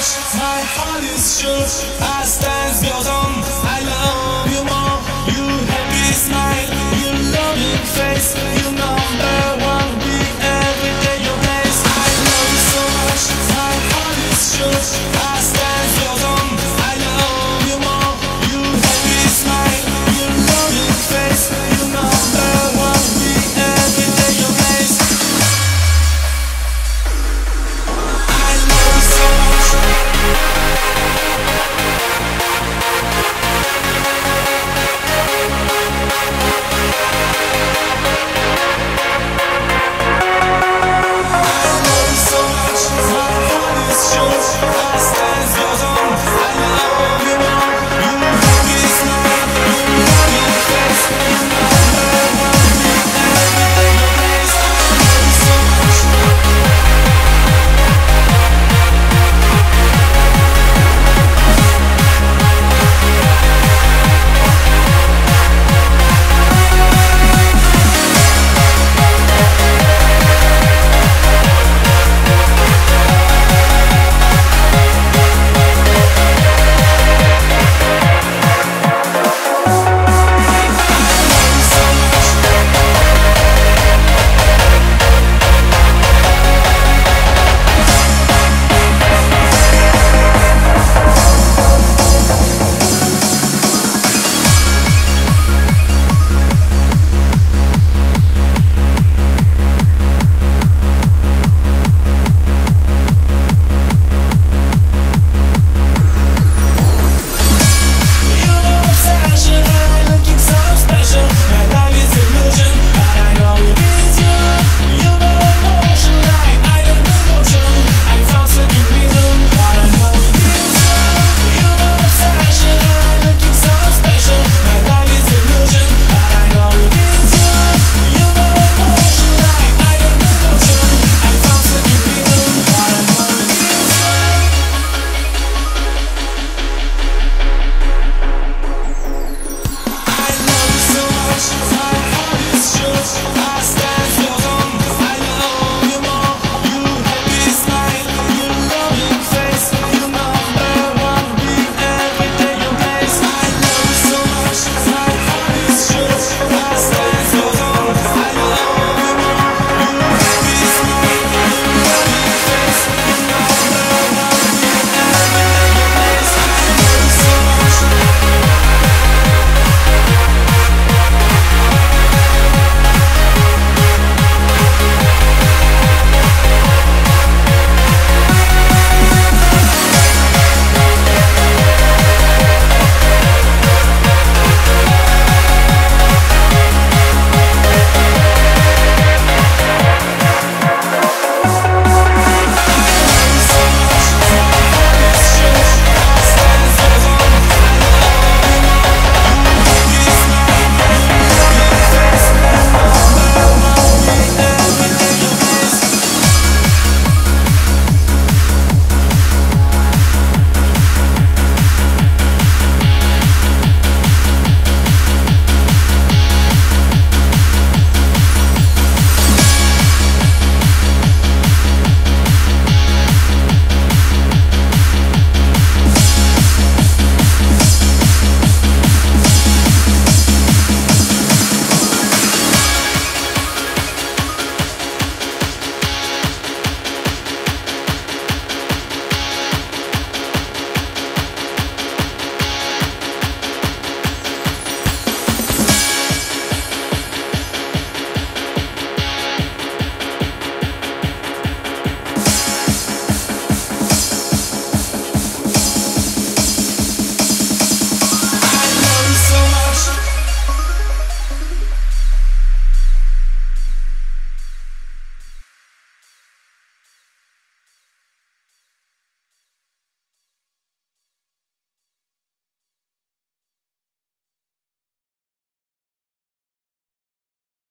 much, my heart is sure. I stand built on, I love you more. You happy smile, you loving face, you number one, be every day your place. I love you so much, my heart is sure. I stand built on, I love you more. You happy smile, you loving face, you number one, be every day your place. I love you so much. I love you so much, my heart is sure.